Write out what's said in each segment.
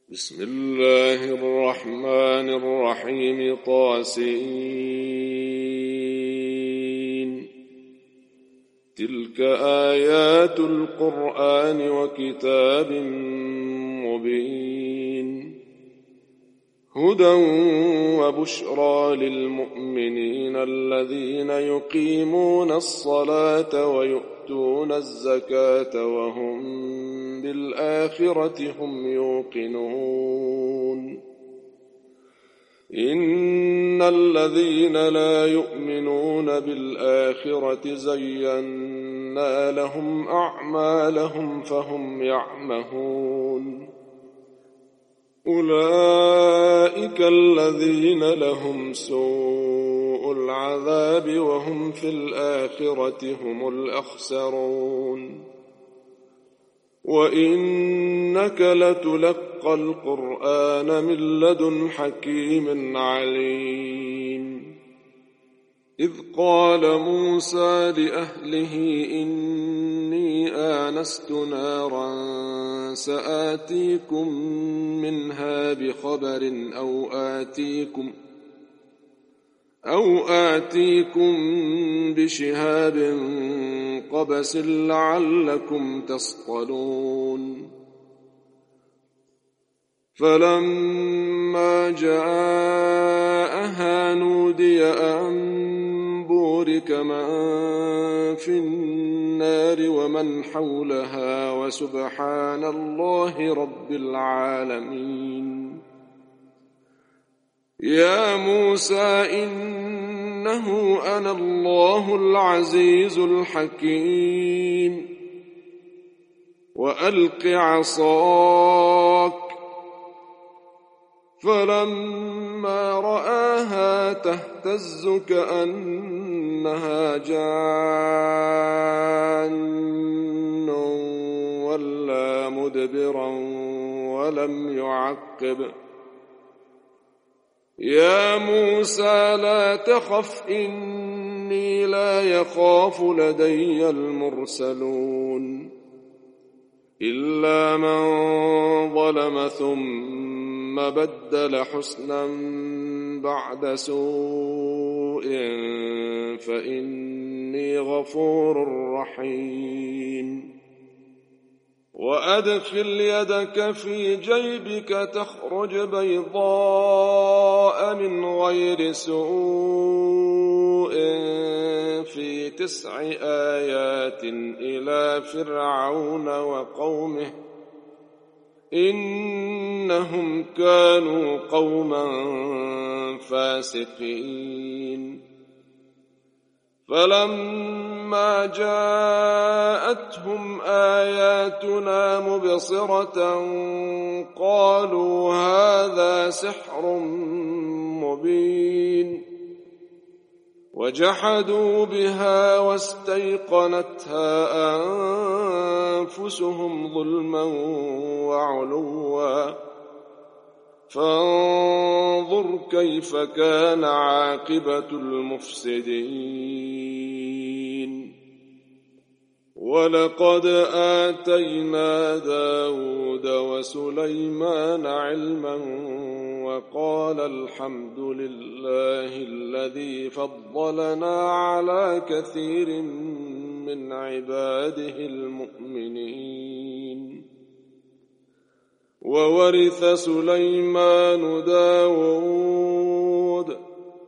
بسم الله الرحمن الرحيم. طاسين. تلك آيات القرآن وكتاب مبين، هدى وبشرى للمؤمنين الذين يقيمون الصلاة ويؤتون الزكاة وهم بالآخرة هم يوقنون. إن الذين لا يؤمنون بالآخرة زينا لهم أعمالهم فهم يعمهون. أولئك الذين لهم سوء العذاب وهم في الآخرة هم الأخسرون. وإنك لتلقى القرآن من لدن حكيم عليم. إذ قال موسى لأهله إني آنست نارا سآتيكم منها بخبر أو آتيكم بشهاب قبس لعلكم تصطلون. فلما جاءها نودي أن بورك من في النار ومن حولها وسبحان الله رب العالمين. يا موسى إنه أنا الله العزيز الحكيم. وألق عصاك. فلما رآها تهتز كأنها جان ولا مدبرا ولم يعقب. يا موسى لا تخف إني لا يخاف لدي المرسلون. إلا من ظلم ثم بدل حسنا بعد سوء فإني غفور رحيم. وأدخل يدك في جيبك تخرج بيضاء من غير سوء في 9 آيات إلى فرعون وقومه إنهم كانوا قوما فاسقين. فلما جاءتهم آياتنا مبصرة قالوا هذا سحر مبين. وجحدوا بها واستيقنتها أنفسهم ظلما وعلوا فانظر كيف كان عاقبة المفسدين. ولقد آتينا داود وسليمان علما وقال الحمد لله الذي فضلنا على كثير من عباده المؤمنين. وورث سليمان داود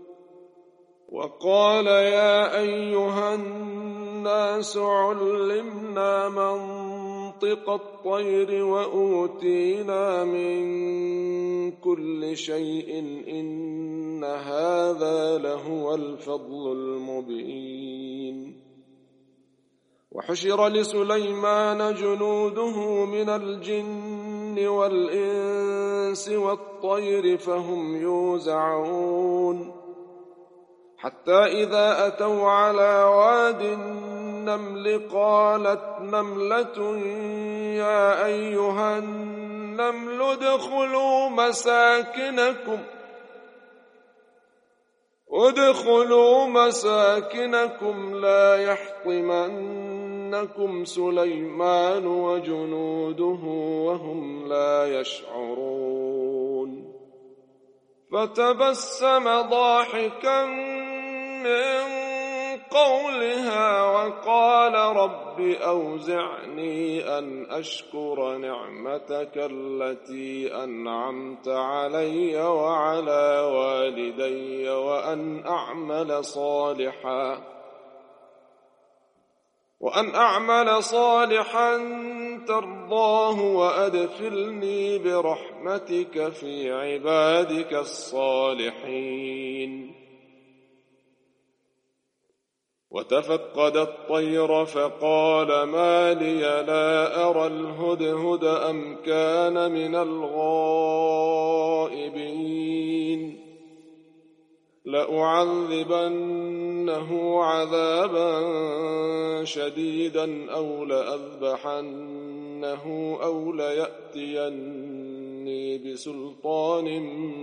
وقال يا أيها الناس علمنا منطق الطير وأوتينا من كل شيء إن هذا لهو الفضل المبين. وحشر لسليمان جنوده من الجن والإنس والطير فهم يوزعون. حتى إذا أتوا على واد النمل قالت نملة يا أيها النمل ادخلوا مساكنكم لا يحطمنكم سليمان وجنوده وهم لا يشعرون. فتبسم ضاحكا من قولها وقال رب أوزعني أن أشكر نعمتك التي أنعمت علي وعلى والدي وأن أعمل صالحا ترضاه وأدخلني برحمتك في عبادك الصالحين. وتفقد الطير فقال ما لي لا أرى الهدهد أم كان من الغائبين لأعذبنه عذابا شديدا أو لأذبحنه أو ليأتيني بسلطان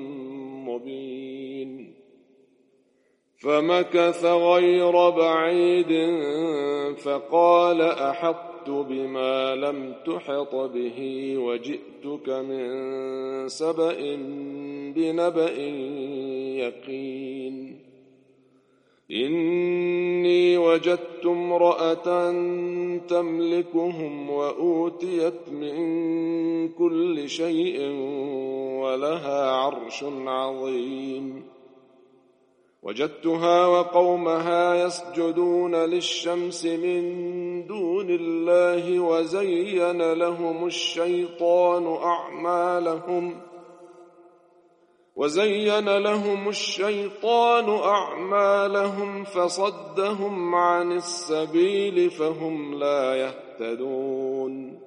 مبين. فمكث غير بعيد فقال أحطت بما لم تحط به وجئتك من سبأ بنبأ يقين. إني وجدت امرأة تملكهم وأوتيت من كل شيء ولها عرش عظيم. وجدتها وقومها يسجدون للشمس من دون الله وزين لهم الشيطان أعمالهم فصدهم عن السبيل فهم لا يهتدون.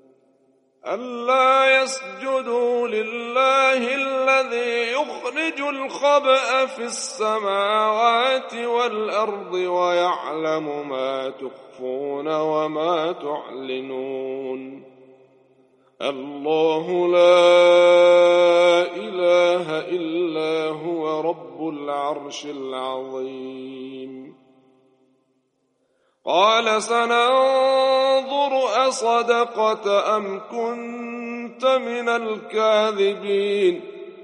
ألا يسجدوا لله الذي يخرج الخبأ في السماوات والأرض ويعلم ما تخفون وما تعلنون. الله لا إله إلا هو رب العرش العظيم. قال سننظر أصدقت أم كنت من الكاذبين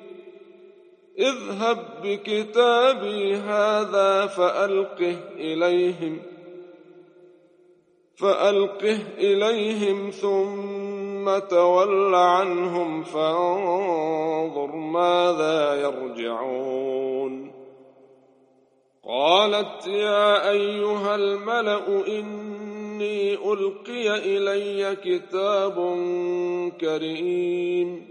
اذهب بكتابي هذا فألقه إليهم ثم تول عنهم فانظر ماذا يرجعون. قالت يا أيها الملأ إني ألقي إلي كتاب كريم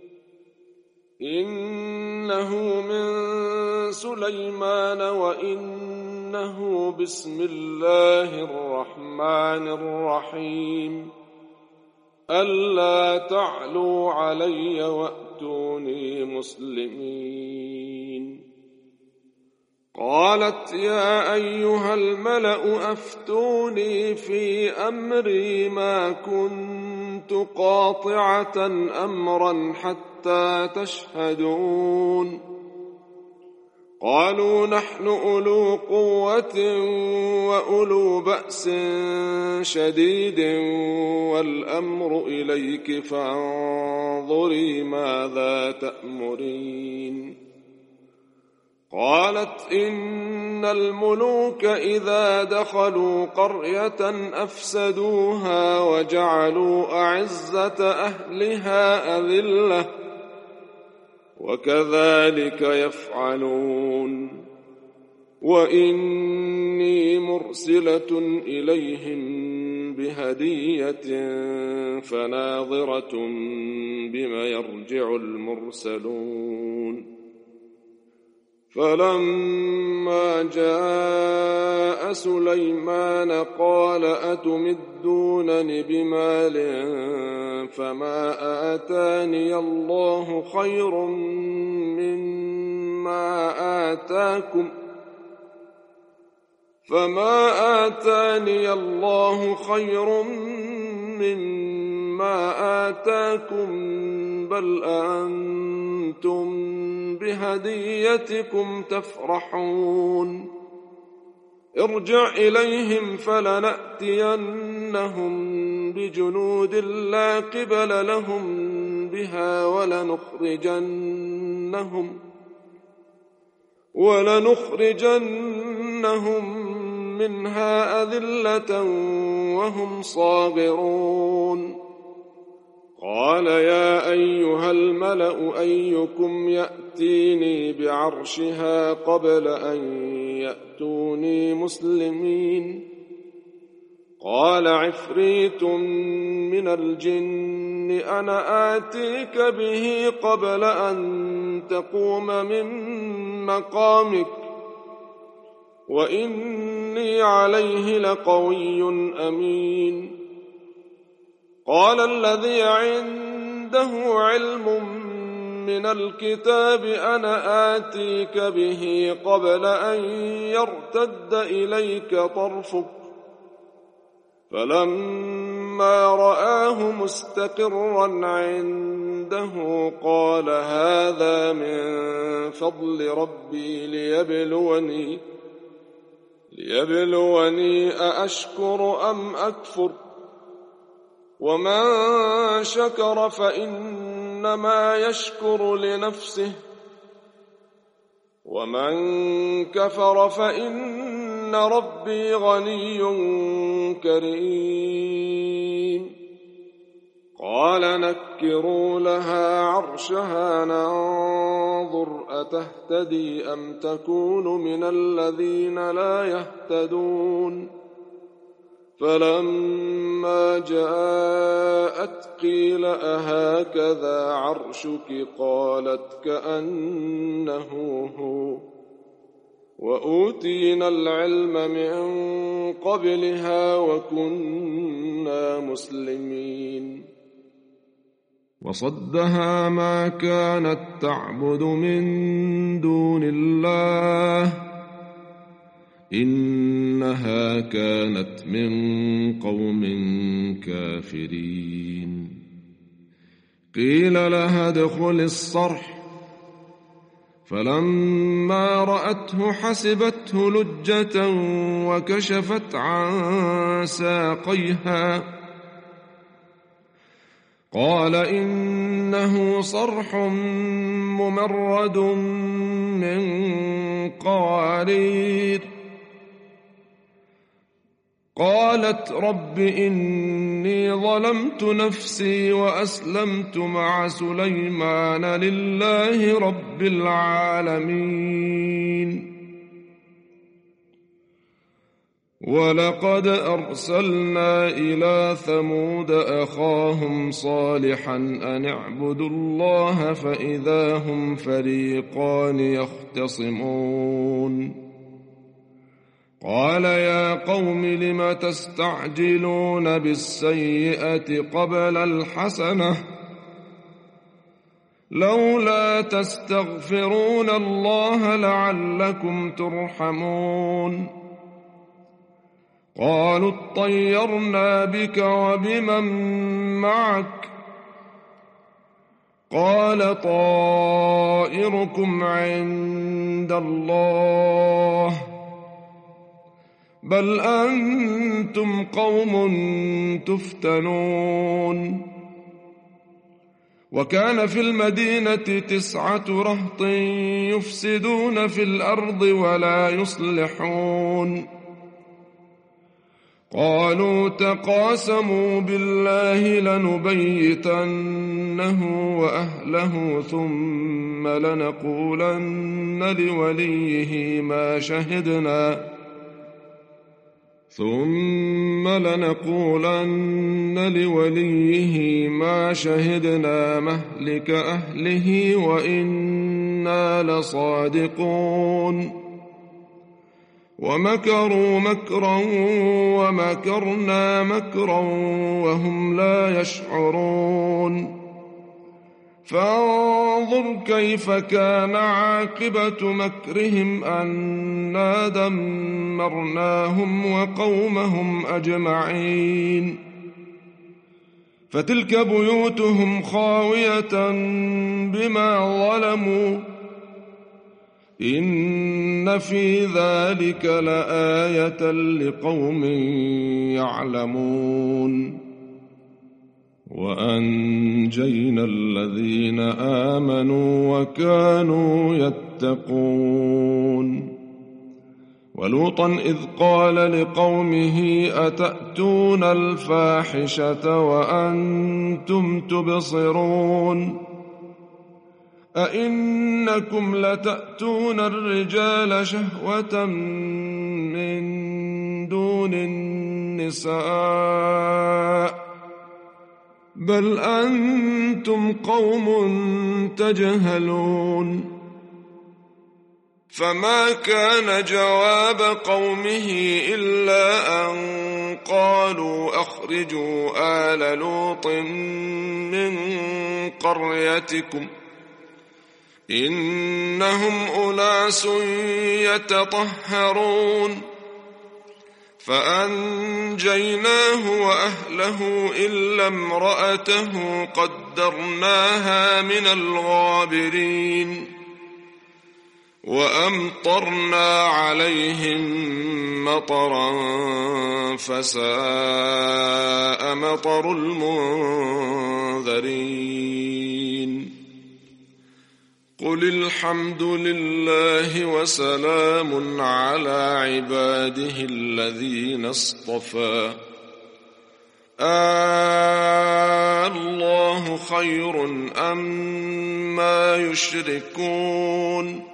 إنه من سليمان وإنه بسم الله الرحمن الرحيم ألا تعلوا علي وأتوني مسلمين. قالت يا أيها الملأ أفتوني في أمري ما كنت قاطعة أمرا حتى تشهدون. قالوا نحن أولو قوة وأولو بأس شديد والأمر إليك فانظري ماذا تأمرين. قالت إن الملوك إذا دخلوا قرية أفسدوها وجعلوا أعزة أهلها أذلة وكذلك يفعلون. وإني مرسلة إليهم بهدية فناظرة بما يرجع المرسلون. فلما جاء سليمان قال أتمدونني بمال فما آتاني الله خير مما آتاكم بل أنتم بهديتكم تفرحون. ارجع إليهم فلنأتينهم بجنود لا قبل لهم بها ولنخرجنهم منها أذلة وهم صاغرون. قال يا أيها الملأ أيكم يأتيني بعرشها قبل أن يأتوني مسلمين؟ قال عفريت من الجن أنا آتيك به قبل أن تقوم من مقامك وإني عليه لقوي أمين. قال الذي عنده علم من الكتاب أنا آتيك به قبل أن يرتد إليك طرفك فلما رآه مستقرا عنده قال هذا من فضل ربي ليبلوني أأشكر أم أكفر ومن شكر فإنما يشكر لنفسه ومن كفر فإن ربي غني كريم. قال نكروا لها عرشها ننظر أتهتدي أم تكون من الذين لا يهتدون. فلما جاءت قيل أهكذا عرشك قالت كأنه هو وأوتينا العلم من قبلها وكنا مسلمين. وصدها ما كانت تعبد من دون الله إنها كانت من قوم كافرين. قيل لها ادخل الصرح فلما رأته حسبته لجة وكشفت عن ساقيها قال إنه صرح ممرد من قوارير. قالت رب إني ظلمت نفسي وأسلمت مع سليمان لله رب العالمين. ولقد أرسلنا إلى ثمود أخاهم صالحا أن اعبدوا الله فإذا هم فريقان يختصمون. قال يا قوم لم تستعجلون بالسيئة قبل الحسنة لولا تستغفرون الله لعلكم ترحمون. قالوا اطيرنا بك وبمن معك قال طائركم عند الله بل أنتم قوم تفتنون. وكان في المدينة 9 رهط يفسدون في الأرض ولا يصلحون. قالوا تقاسموا بالله لنبيتنه وأهله ثم لنقولن لوليه ما شهدنا مهلك أهله وإنا لصادقون. ومكروا مكرا ومكرنا مكرا وهم لا يشعرون. فانظر كيف كان عاقبة مكرهم أنا دمرناهم وقومهم أجمعين. فتلك بيوتهم خاوية بما ظلموا إن في ذلك لآية لقوم يعلمون. وأنجينا الذين آمنوا وكانوا يتقون. ولوطا إذ قال لقومه أتأتون الفاحشة وأنتم تبصرون أئنكم لتأتون الرجال شهوة من دون النساء بل أنتم قوم تجهلون. فما كان جواب قومه إلا أن قالوا أخرجوا آل لوط من قريتكم إنهم أناس يتطهرون. فأنجيناه وأهله إلا امرأته قدرناها من الغابرين. وأمطرنا عليهم مطرا فساء مطر المنذرين. قل الحمد لله وسلام على عباده الذين اصطفى الله خير أما يشركون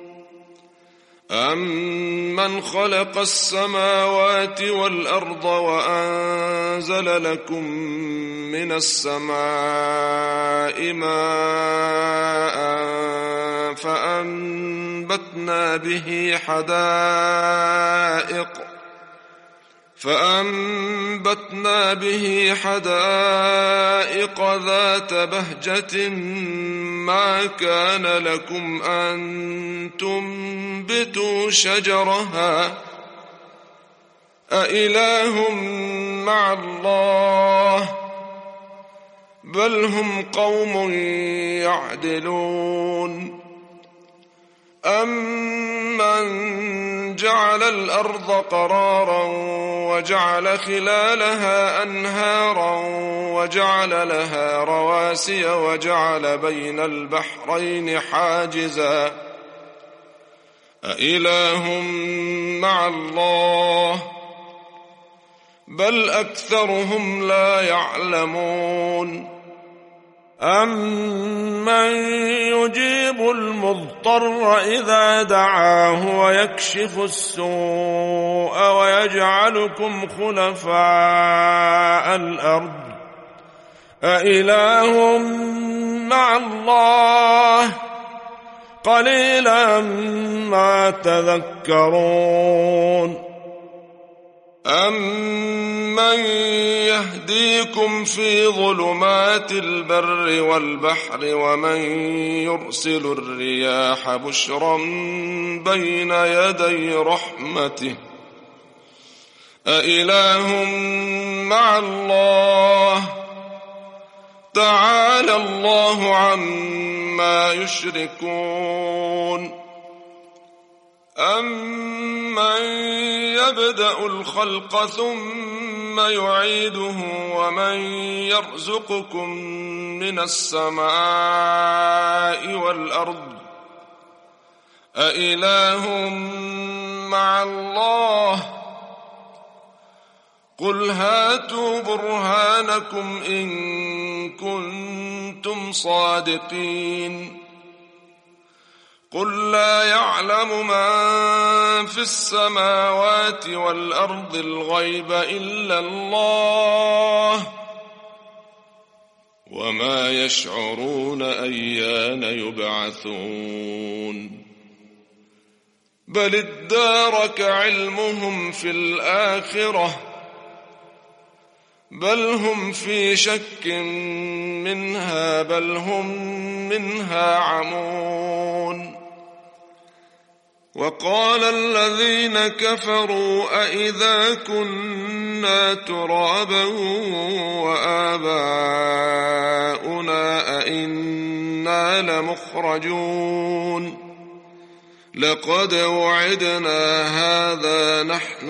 أمن خلق السماوات والأرض وأنزل لكم من السماء ماء فأنبتنا به حدائق ذات بهجة ما كان لكم أن تنبتوا شجرها أإله مع الله بل هم قوم يعدلون. أمن جعل الأرض قرارا وجعل خلالها أنهارا وجعل لها رواسي وجعل بين البحرين حاجزا أإله مع الله بل أكثرهم لا يعلمون. أمن يجيب المضطر إذا دعاه ويكشف السوء ويجعلكم خلفاء الأرض أإله مع الله قليلا ما تذكرون. أمن يهديكم في ظلمات البر والبحر ومن يرسل الرياح بشرا بين يدي رحمته أإله مع الله تعالى الله عما يشركون. أمن يبدأ الخلق ثم يعيده ومن يرزقكم من السماء والأرض أإله مع الله قل هاتوا برهانكم إن كنتم صادقين. قل لا يعلم من في السماوات والأرض الغيب إلا الله وما يشعرون أيان يبعثون. بل ادارك علمهم في الآخرة بل هم في شك منها بل هم منها عمون. وقال الذين كفروا أئذا كنا ترابا وآباؤنا أئنا لمخرجون لقد وعدنا هذا نحن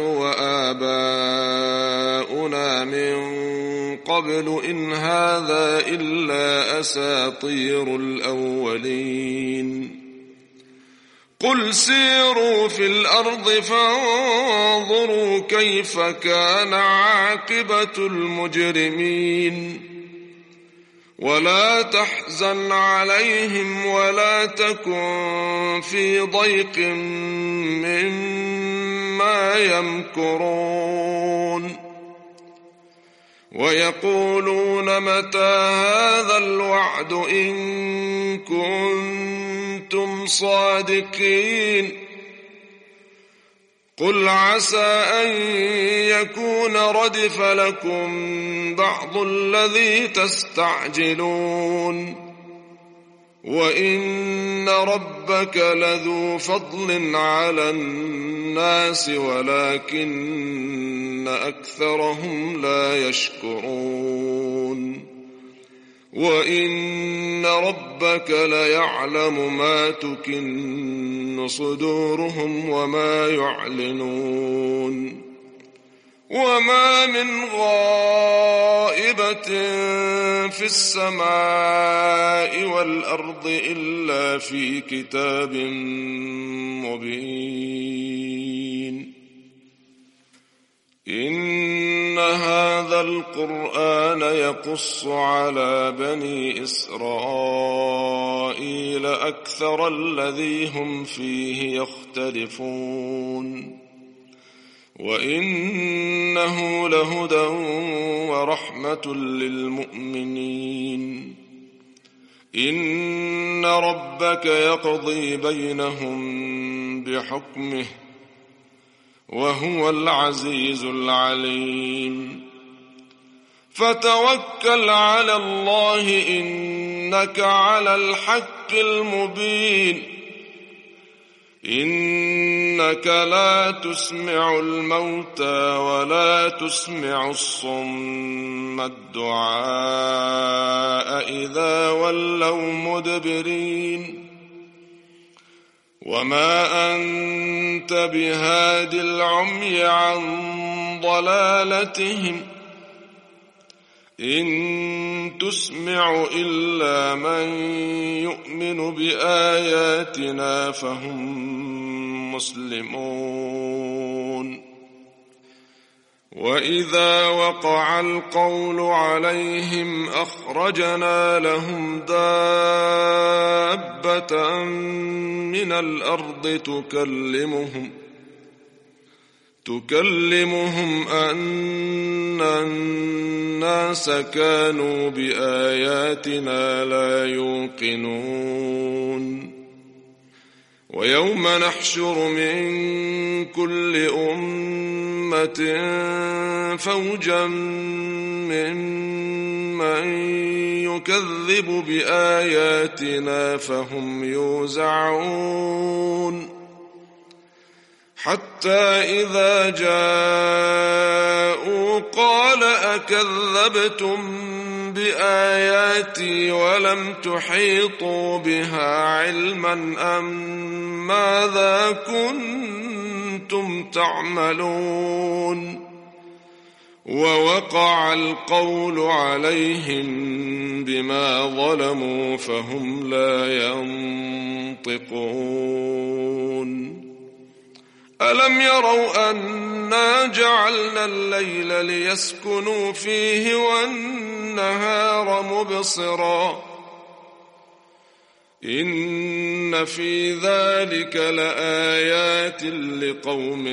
وآباؤنا من قبل إن هذا إلا أساطير الأولين قل سيروا في الأرض فانظروا كيف كان عاقبة المجرمين ولا تحزن عليهم ولا تكن في ضيق مما يمكرون ويقولون متى هذا الوعد إن كنتم صادقين قل عسى أن يكون ردف لكم بعض الذي تستعجلون وإن ربك لذو فضل على الناس ولكن أكثرهم لا يشكرون وإن ربك ليعلم ما تكن صدورهم وما يعلنون وما من غائبة في السماء والأرض إلا في كتاب مبين إن هذا القرآن يقص على بني إسرائيل أكثر الذي هم فيه يختلفون وإنه لهدى ورحمة للمؤمنين إن ربك يقضي بينهم بحكمه وهو العزيز العليم فتوكل على الله إنك على الحق المبين إنك لا تسمع الموتى ولا تسمع الصم الدعاء إذا ولوا مدبرين وما أنت بهاد العمي عن ضلالتهم إن تسمع إلا من يؤمن بآياتنا فهم مسلمون وإذا وقع القول عليهم أخرجنا لهم دابة من الأرض تكلمهم أن الناس كانوا بآياتنا لا يوقنون ويوم نحشر من كل أمة فوجا ممن يكذب بآياتنا فهم يوزعون حتى إذا جاءوا قال أكذبتم بآياتي ولم تحيطوا بها علما أم ماذا كنتم تعملون ووقع القول عليهم بما ظلموا فهم لا ينطقون ألم يروا أنا جعلنا الليل ليسكنوا فيه والنهار مبصرا إن في ذلك لآيات لقوم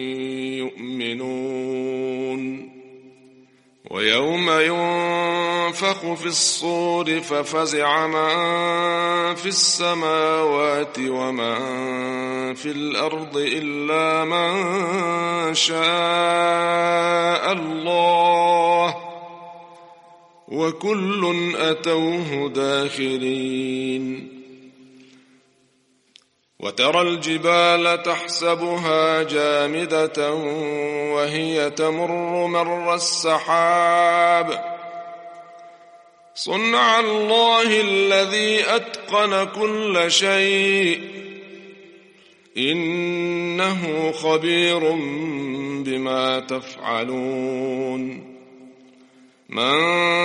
يؤمنون ويوم ينفخ في الصور ففزع من في السماوات ومن في الأرض إلا من شاء الله وكل أتوه داخرين وترى الجبال تحسبها جامدة وهي تمر مر السحاب صنع الله الذي أتقن كل شيء إنه خبير بما تفعلون من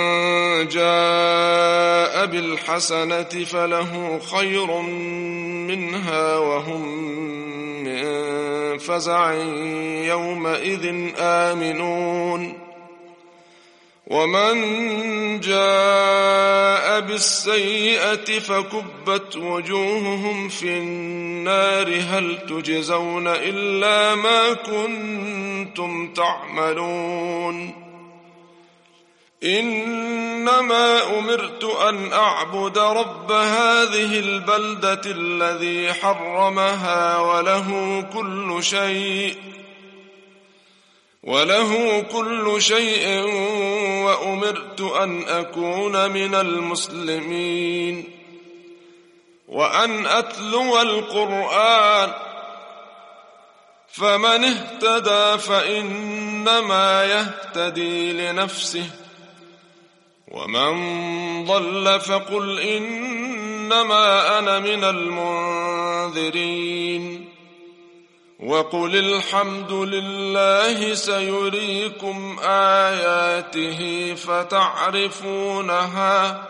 جاء بالحسنة فله خير منها وهم من فزع يومئذ آمنون ومن جاء بالسيئة فكبت وجوههم في النار هل تجزون إلا ما كنتم تعملون إنما أمرت أن أعبد رب هذه البلدة الذي حرمها وله كل شيء وأمرت أن أكون من المسلمين وأن أتلو القرآن فمن اهتدى فإنما يهتدي لنفسه ومن ضل فقل إنما أنا من المنذرين وقل الحمد لله سيريكم آياته فتعرفونها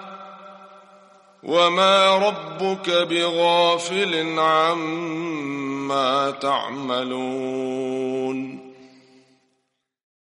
وما ربك بغافل عما تعملون